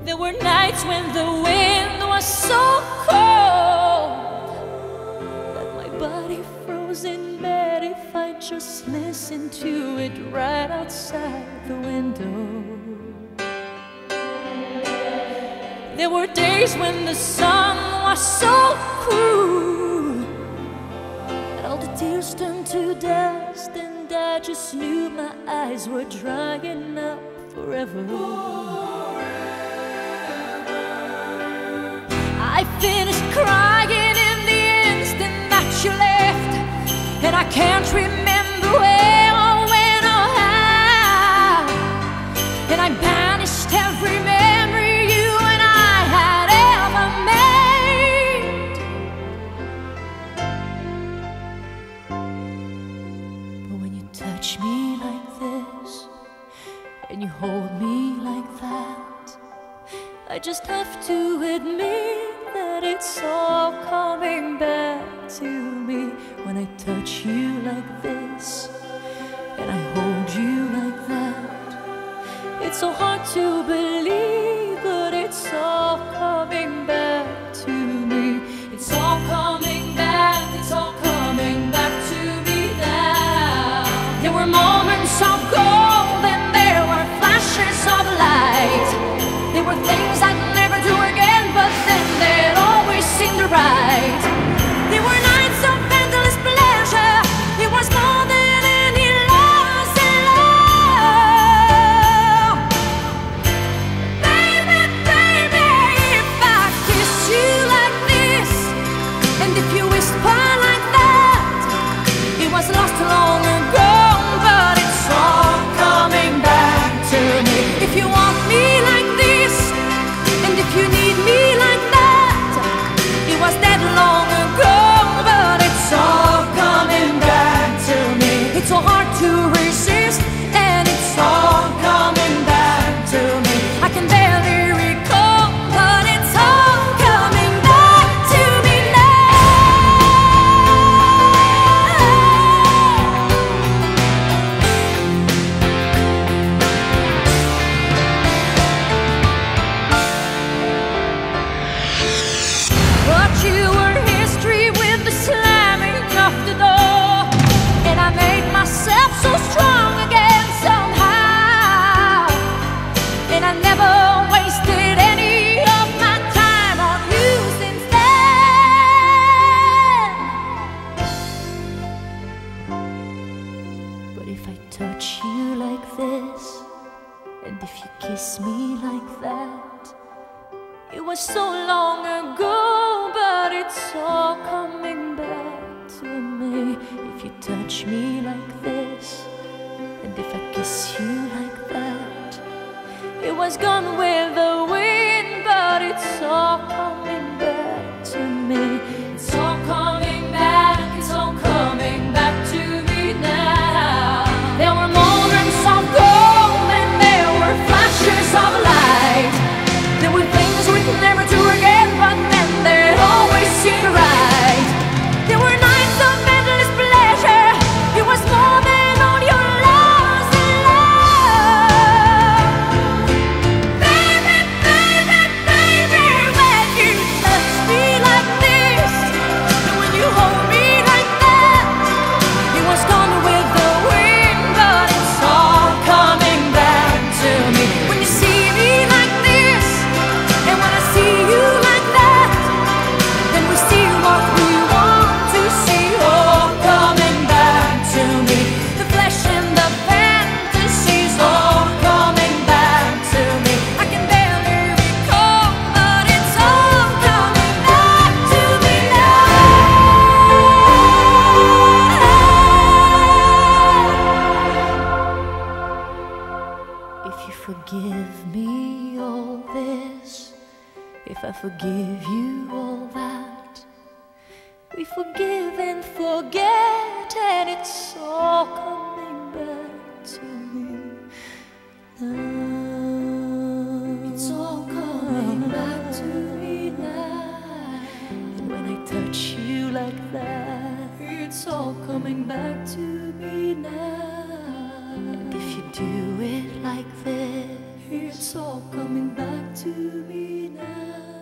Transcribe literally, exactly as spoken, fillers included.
There were nights when the wind was so cold that my body froze in bed if I just listened to it right outside the window. There were days when the sun was so cruel that all the tears turned to dust, and I just knew my eyes were drying up forever. I finished crying in the instant that you left, and I can't remember where or when or how, and I banished every memory you and I had ever made. But when you touch me like this and you hold me like that, I just have to admit that it's all coming back to me. When I touch you like this and I hold you like that, it's so hard to believe, but it's all coming back to me. It's all coming back, it's all coming back to me now. There were moments of gold and there were flashes of light. There were things I'd never do again, but then they'd always seem right. There were nights of endless pleasure. It was more than any loss in love. Baby, baby, if I kiss you like this, and if you whisper like that, it was lost long ago, but it's all coming back to me. If you want me like this, and if you need me like that, it was that long ago, but it's all coming back to me. It's so hard to resist, and it's all coming back to me. I can barely recall, but it's all coming back to me But you were history with the slamming of the door, and I made myself so strong again somehow, and I never wasted any of my time on you since then. But if I touch you like this, and if you kiss me like that, it was so long ago, but it's all coming back to me. If you touch me like this, and if I kiss you like that, it was gone with the wind, but it's all coming back to me. It's all coming back, it's all coming back to me now. There were moments of gold and there were flashes of light. There were things we'd never do again, but then they'd always seem right. There were nights of endless pleasure. It was more than all your loss in love. Baby, baby, baby, when you touch me like this, and when you hold me like that, it was gone with the wind, but it's all coming back to me. When you see me like this, and when I see you like that, then we see what we want to see, all coming back to me. The flesh and the fantasies, all coming back to me. I can barely recall, but it's all coming back to me now. If you forgive me all this, if I forgive you all that, we forgive and forget, and it's all coming back to me now. It's all coming back to me now. And when I touch you like that, it's all coming back to me now. And if you do it like this, It's all coming back to me now.